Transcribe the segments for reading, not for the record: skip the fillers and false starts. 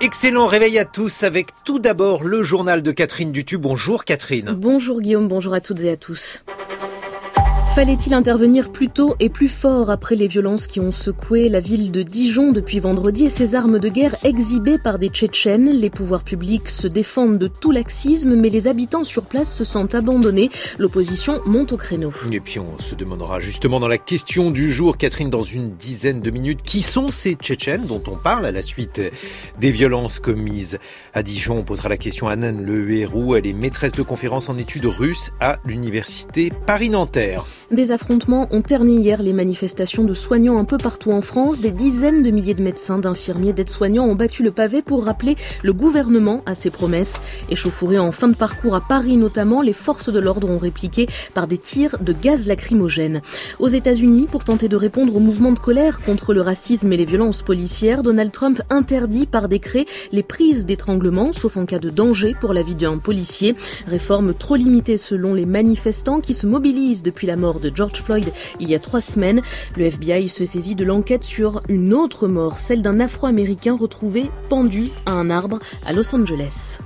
Excellent réveil à tous avec tout d'abord le journal de Catherine Dutu. Bonjour Catherine. Bonjour Guillaume, bonjour à toutes et à tous. Fallait-il intervenir plus tôt et plus fort après les violences qui ont secoué la ville de Dijon depuis vendredi et ces armes de guerre exhibées par des Tchétchènes? Les pouvoirs publics se défendent de tout laxisme, mais les habitants sur place se sentent abandonnés. L'opposition monte au créneau. Et puis on se demandera justement dans la question du jour, Catherine, dans une dizaine de minutes, qui sont ces Tchétchènes dont on parle à la suite des violences commises à Dijon? On posera la question à Nan Lehéroux. Elle est maîtresse de conférences en études russes à l'université Paris-Nanterre. Des affrontements ont terni hier les manifestations de soignants un peu partout en France. Des dizaines de milliers de médecins, d'infirmiers, d'aides-soignants ont battu le pavé pour rappeler le gouvernement à ses promesses. Échauffourés en fin de parcours à Paris notamment, les forces de l'ordre ont répliqué par des tirs de gaz lacrymogène. Aux États-Unis, pour tenter de répondre au mouvement de colère contre le racisme et les violences policières, Donald Trump interdit par décret les prises d'étranglement, sauf en cas de danger pour la vie d'un policier. Réforme trop limitée selon les manifestants qui se mobilisent depuis la mort de George Floyd il y a 3 semaines. Le FBI se saisit de l'enquête sur une autre mort, celle d'un Afro-Américain retrouvé pendu à un arbre à Los Angeles.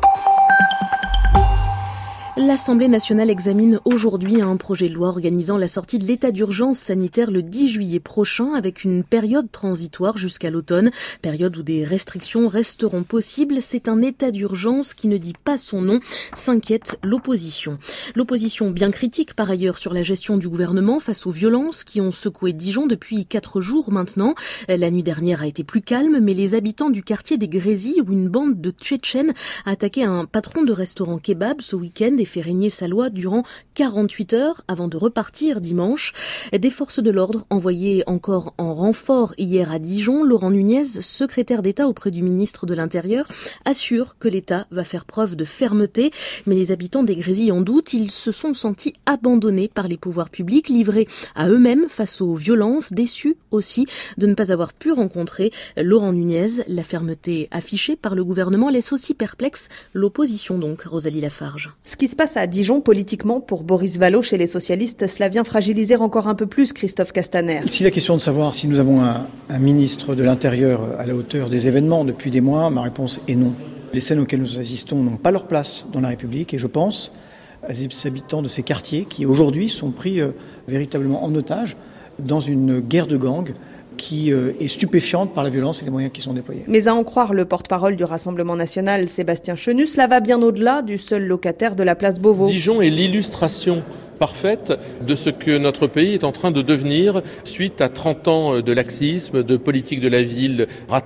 L'Assemblée nationale examine aujourd'hui un projet de loi organisant la sortie de l'état d'urgence sanitaire le 10 juillet prochain avec une période transitoire jusqu'à l'automne, période où des restrictions resteront possibles. C'est un état d'urgence qui ne dit pas son nom, s'inquiète l'opposition. L'opposition bien critique par ailleurs sur la gestion du gouvernement face aux violences qui ont secoué Dijon depuis 4 jours maintenant. La nuit dernière a été plus calme, mais les habitants du quartier des Grésilles où une bande de Tchétchènes a attaqué un patron de restaurant kebab ce week-end et fait régner sa loi durant 48 heures avant de repartir dimanche. Des forces de l'ordre envoyées encore en renfort hier à Dijon, Laurent Nunez, secrétaire d'État auprès du ministre de l'Intérieur, assure que l'État va faire preuve de fermeté. Mais les habitants des Grésilles en doutent, ils se sont sentis abandonnés par les pouvoirs publics, livrés à eux-mêmes face aux violences, déçus aussi de ne pas avoir pu rencontrer Laurent Nunez. La fermeté affichée par le gouvernement laisse aussi perplexe l'opposition donc, Rosalie Lafarge. Ce qui se passe à Dijon politiquement pour Boris Vallaud chez les socialistes, cela vient fragiliser encore un peu plus Christophe Castaner. Ici la question de savoir si nous avons un ministre de l'Intérieur à la hauteur des événements depuis des mois, ma réponse est non. Les scènes auxquelles nous assistons n'ont pas leur place dans la République et je pense à ces habitants de ces quartiers qui aujourd'hui sont pris véritablement en otage dans une guerre de gangs qui est stupéfiante par la violence et les moyens qui sont déployés. Mais à en croire le porte-parole du Rassemblement national, Sébastien Chenu, cela va bien au-delà du seul locataire de la place Beauvau. Dijon est l'illustration parfaite de ce que notre pays est en train de devenir suite à 30 ans de laxisme, de politique de la ville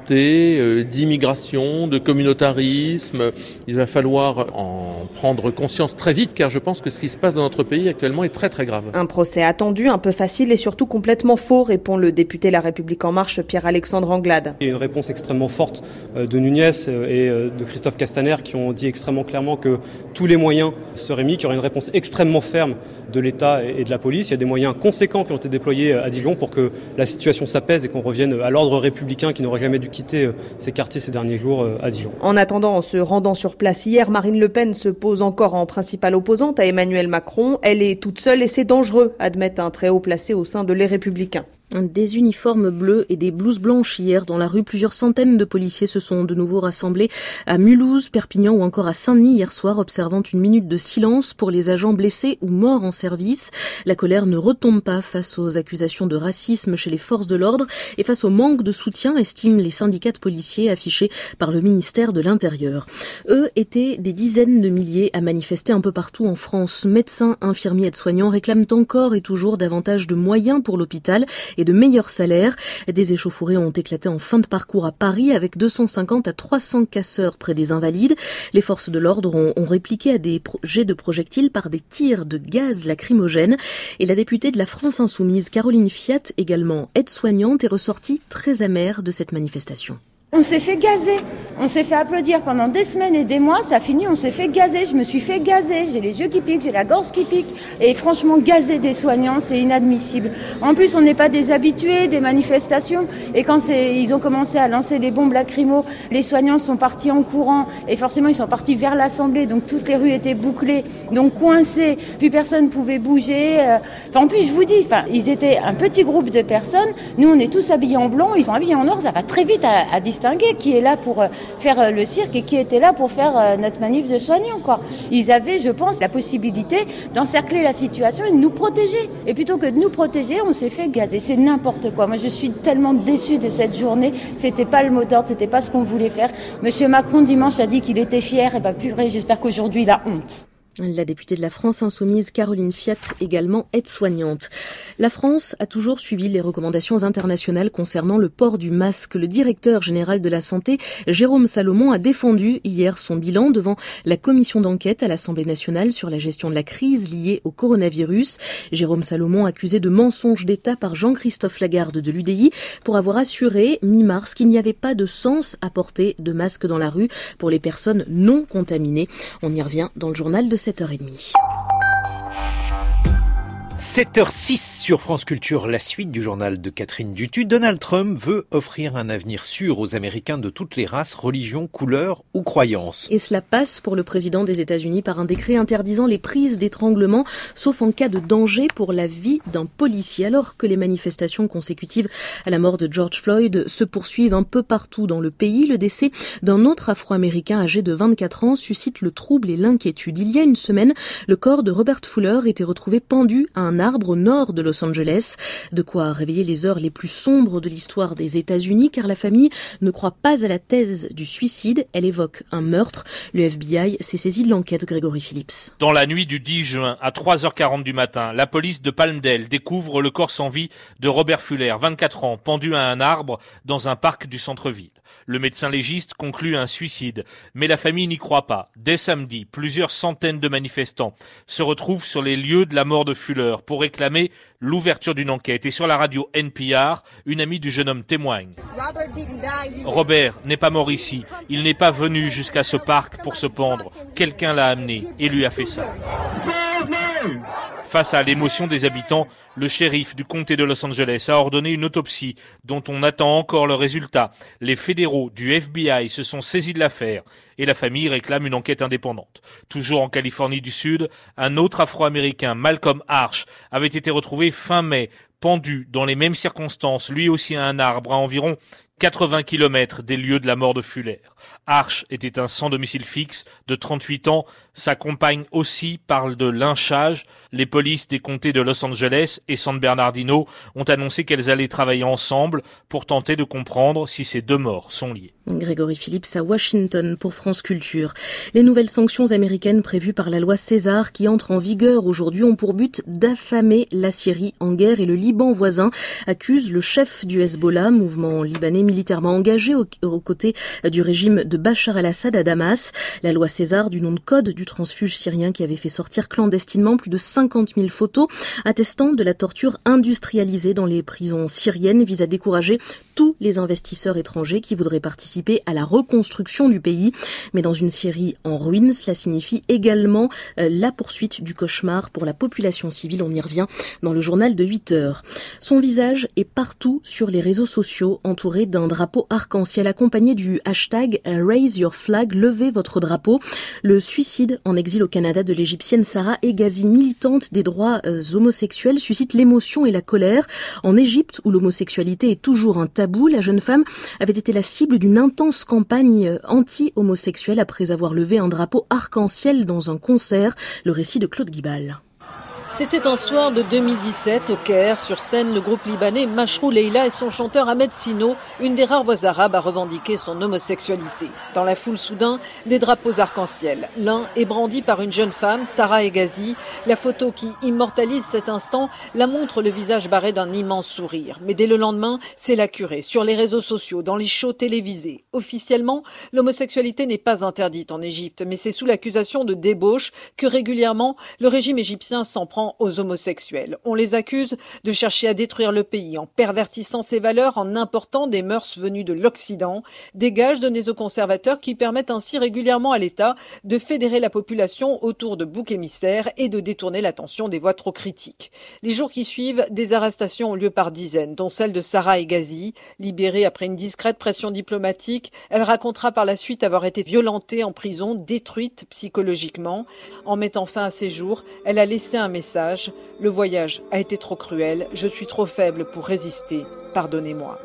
ratée, d'immigration, de communautarisme. Il va falloir en prendre conscience très vite car je pense que ce qui se passe dans notre pays actuellement est très très grave. Un procès attendu, un peu facile et surtout complètement faux, répond le député La République En Marche, Pierre-Alexandre Anglade. Il y a une réponse extrêmement forte de Nunez et de Christophe Castaner qui ont dit extrêmement clairement que tous les moyens seraient mis, qu'il y aurait une réponse extrêmement ferme de l'État et de la police. Il y a des moyens conséquents qui ont été déployés à Dijon pour que la situation s'apaise et qu'on revienne à l'ordre républicain qui n'aurait jamais dû quitter ces quartiers ces derniers jours à Dijon. En attendant, en se rendant sur place hier, Marine Le Pen se pose encore en principale opposante à Emmanuel Macron. Elle est toute seule et c'est dangereux, admet un très haut placé au sein de Les Républicains. Des uniformes bleus et des blouses blanches hier dans la rue. Plusieurs centaines de policiers se sont de nouveau rassemblés à Mulhouse, Perpignan ou encore à Saint-Denis hier soir, observant une minute de silence pour les agents blessés ou morts en service. La colère ne retombe pas face aux accusations de racisme chez les forces de l'ordre et face au manque de soutien, estiment les syndicats de policiers affichés par le ministère de l'Intérieur. Eux étaient des dizaines de milliers à manifester un peu partout en France. Médecins, infirmiers, aides-soignants réclament encore et toujours davantage de moyens pour l'hôpital et de meilleurs salaires. Des échauffourées ont éclaté en fin de parcours à Paris avec 250 à 300 casseurs près des Invalides. Les forces de l'ordre ont répliqué à des jets de projectiles par des tirs de gaz lacrymogène. Et la députée de la France Insoumise, Caroline Fiat, également aide-soignante, est ressortie très amère de cette manifestation. On s'est fait gazer, on s'est fait applaudir pendant des semaines et des mois, ça finit, on s'est fait gazer, je me suis fait gazer, j'ai les yeux qui piquent, j'ai la gorge qui pique, et franchement gazer des soignants c'est inadmissible. En plus on n'est pas des habitués des manifestations, et quand ils ont commencé à lancer les bombes lacrymo, les soignants sont partis en courant, et forcément ils sont partis vers l'Assemblée, donc toutes les rues étaient bouclées, donc coincées, plus personne ne pouvait bouger. En plus je vous dis, ils étaient un petit groupe de personnes, nous on est tous habillés en blanc, ils sont habillés en noir, ça va très vite à distancer distinguer qui est là pour faire le cirque et qui était là pour faire notre manif de soignants, quoi. Ils avaient, je pense, la possibilité d'encercler la situation et de nous protéger. Et plutôt que de nous protéger, on s'est fait gazer. C'est n'importe quoi. Moi, je suis tellement déçue de cette journée. C'était pas le mot d'ordre, c'était pas ce qu'on voulait faire. Monsieur Macron, dimanche, a dit qu'il était fier. Et ben, purée, j'espère qu'aujourd'hui, il a honte. La députée de la France insoumise Caroline Fiat, également aide-soignante. La France a toujours suivi les recommandations internationales concernant le port du masque. Le directeur général de la Santé, Jérôme Salomon, a défendu hier son bilan devant la commission d'enquête à l'Assemblée nationale sur la gestion de la crise liée au coronavirus. Jérôme Salomon, accusé de mensonge d'État par Jean-Christophe Lagarde de l'UDI pour avoir assuré mi-mars qu'il n'y avait pas de sens à porter de masque dans la rue pour les personnes non contaminées. On y revient dans le journal de 7h30. 7h06 sur France Culture, la suite du journal de Catherine Dutu. Donald Trump veut offrir un avenir sûr aux Américains de toutes les races, religions, couleurs ou croyances. Et cela passe pour le président des États-Unis par un décret interdisant les prises d'étranglement, sauf en cas de danger pour la vie d'un policier. Alors que les manifestations consécutives à la mort de George Floyd se poursuivent un peu partout dans le pays, le décès d'un autre Afro-Américain âgé de 24 ans suscite le trouble et l'inquiétude. Il y a une semaine, le corps de Robert Fuller était retrouvé pendu à un arbre au nord de Los Angeles. De quoi réveiller les heures les plus sombres de l'histoire des États-Unis, car la famille ne croit pas à la thèse du suicide. Elle évoque un meurtre. Le FBI s'est saisi de l'enquête. Grégory Phillips. Dans la nuit du 10 juin, à 3h40 du matin, la police de Palmdale découvre le corps sans vie de Robert Fuller, 24 ans, pendu à un arbre dans un parc du centre-ville. Le médecin légiste conclut un suicide, mais la famille n'y croit pas. Dès samedi, plusieurs centaines de manifestants se retrouvent sur les lieux de la mort de Fuller pour réclamer l'ouverture d'une enquête. Et sur la radio NPR, une amie du jeune homme témoigne. Robert n'est pas mort ici. Il n'est pas venu jusqu'à ce parc pour se pendre. Quelqu'un l'a amené et lui a fait ça. Face à l'émotion des habitants, le shérif du comté de Los Angeles a ordonné une autopsie dont on attend encore le résultat. Les fédéraux du FBI se sont saisis de l'affaire et la famille réclame une enquête indépendante. Toujours en Californie du Sud, un autre Afro-Américain, Malcolm Arch, avait été retrouvé fin mai, pendu dans les mêmes circonstances, lui aussi à un arbre à environ 80 km des lieux de la mort de Fuller. Arch était un sans domicile fixe de 38 ans. Sa compagne aussi parle de lynchage. Les polices des comtés de Los Angeles et San Bernardino ont annoncé qu'elles allaient travailler ensemble pour tenter de comprendre si ces deux morts sont liées. Grégory Phillips à Washington pour France Culture. Les nouvelles sanctions américaines prévues par la loi César qui entre en vigueur aujourd'hui ont pour but d'affamer la Syrie en guerre, et le Liban voisin accuse le chef du Hezbollah, mouvement libanais militairement engagé aux côtés du régime de Bachar el-Assad à Damas. La loi César, du nom de code du transfuge syrien qui avait fait sortir clandestinement plus de 50 000 photos attestant de la torture industrialisée dans les prisons syriennes, vise à décourager tous les investisseurs étrangers qui voudraient participer à la reconstruction du pays. Mais dans une Syrie en ruine, cela signifie également la poursuite du cauchemar pour la population civile. On y revient dans le journal de 8h. Son visage est partout sur les réseaux sociaux, entouré d'un drapeau arc-en-ciel accompagné du hashtag Raise Your Flag, levez votre drapeau. Le suicide en exil au Canada de l'égyptienne Sarah Hegazi, militante des droits homosexuels, suscite l'émotion et la colère. En Égypte, où l'homosexualité est toujours un tabou, la jeune femme avait été la cible d'une intense campagne anti-homosexuelle après avoir levé un drapeau arc-en-ciel dans un concert. Le récit de Claude Guibal. C'était un soir de 2017 au Caire. Sur scène, le groupe libanais Mashrou Leila et son chanteur Ahmed Sino, une des rares voix arabes à revendiquer son homosexualité. Dans la foule, soudain, des drapeaux arc-en-ciel. L'un est brandi par une jeune femme, Sarah Hegazi. La photo qui immortalise cet instant la montre le visage barré d'un immense sourire. Mais dès le lendemain, c'est la curée, sur les réseaux sociaux, dans les shows télévisés. Officiellement, l'homosexualité n'est pas interdite en Égypte, mais c'est sous l'accusation de débauche que régulièrement le régime égyptien s'en prend aux homosexuels. On les accuse de chercher à détruire le pays en pervertissant ses valeurs, en important des mœurs venues de l'Occident, des gages donnés aux conservateurs qui permettent ainsi régulièrement à l'État de fédérer la population autour de boucs émissaires et de détourner l'attention des voix trop critiques. Les jours qui suivent, des arrestations ont lieu par dizaines, dont celle de Sarah Hegazi. Libérée après une discrète pression diplomatique, elle racontera par la suite avoir été violentée en prison, détruite psychologiquement. En mettant fin à ses jours, elle a laissé un message. Le voyage a été trop cruel, je suis trop faible pour résister, pardonnez-moi.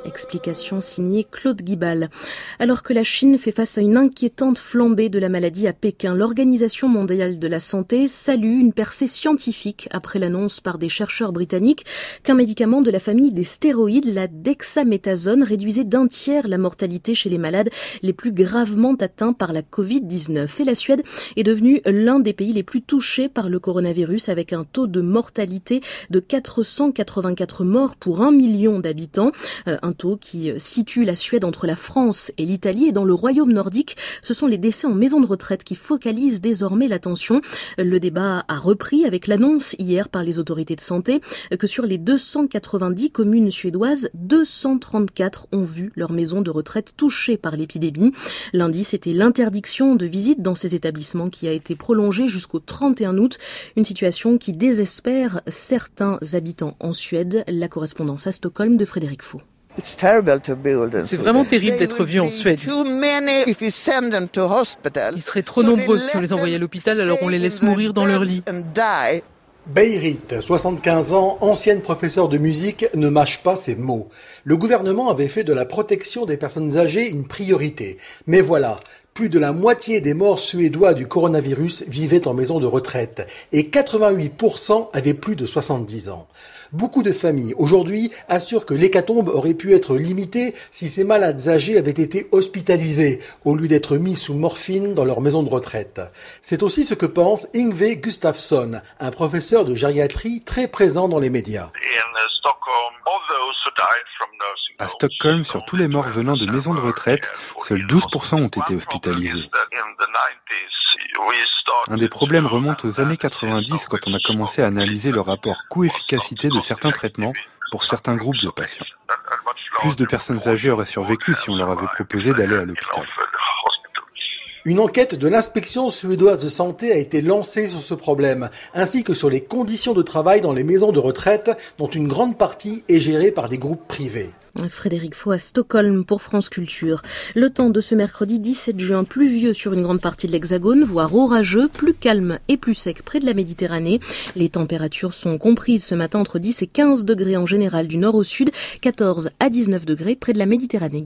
Explication signée Claude Guibal. Alors que la Chine fait face à une inquiétante flambée de la maladie à Pékin, l'Organisation mondiale de la santé salue une percée scientifique après l'annonce par des chercheurs britanniques qu'un médicament de la famille des stéroïdes, la dexaméthasone, réduisait d'un tiers la mortalité chez les malades les plus gravement atteints par la Covid-19. Et la Suède est devenue l'un des pays les plus touchés par le coronavirus avec un taux de mortalité de 484 morts pour 1 million d'habitants. Un taux qui situe la Suède entre la France et l'Italie. Et dans le royaume nordique, ce sont les décès en maison de retraite qui focalisent désormais l'attention. Le débat a repris avec l'annonce hier par les autorités de santé que sur les 290 communes suédoises, 234 ont vu leur maison de retraite touchée par l'épidémie. Lundi, c'était l'interdiction de visite dans ces établissements qui a été prolongée jusqu'au 31 août. Une situation qui désespère certains habitants en Suède. La correspondance à Stockholm de Frédéric Faux. C'est vraiment terrible d'être vu en Suède. Ils seraient trop nombreux si on les envoyait à l'hôpital, alors on les laisse mourir dans leur lit. Beirit, 75 ans, ancienne professeure de musique, ne mâche pas ses mots. Le gouvernement avait fait de la protection des personnes âgées une priorité. Mais voilà, plus de la moitié des morts suédois du coronavirus vivaient en maison de retraite et 88% avaient plus de 70 ans. Beaucoup de familles, aujourd'hui, assurent que l'hécatombe aurait pu être limitée si ces malades âgés avaient été hospitalisés, au lieu d'être mis sous morphine dans leur maison de retraite. C'est aussi ce que pense Yngve Gustafsson, un professeur de gériatrie très présent dans les médias. À Stockholm, sur tous les morts venant de maisons de retraite, seuls 12% ont été hospitalisés. Un des problèmes remonte aux années 90 quand on a commencé à analyser le rapport coût-efficacité de certains traitements pour certains groupes de patients. Plus de personnes âgées auraient survécu si on leur avait proposé d'aller à l'hôpital. Une enquête de l'inspection suédoise de santé a été lancée sur ce problème, ainsi que sur les conditions de travail dans les maisons de retraite, dont une grande partie est gérée par des groupes privés. Frédéric Faux à Stockholm pour France Culture. Le temps de ce mercredi 17 juin, pluvieux sur une grande partie de l'Hexagone, voire orageux, plus calme et plus sec près de la Méditerranée. Les températures sont comprises ce matin entre 10 et 15 degrés en général du nord au sud, 14 à 19 degrés près de la Méditerranée.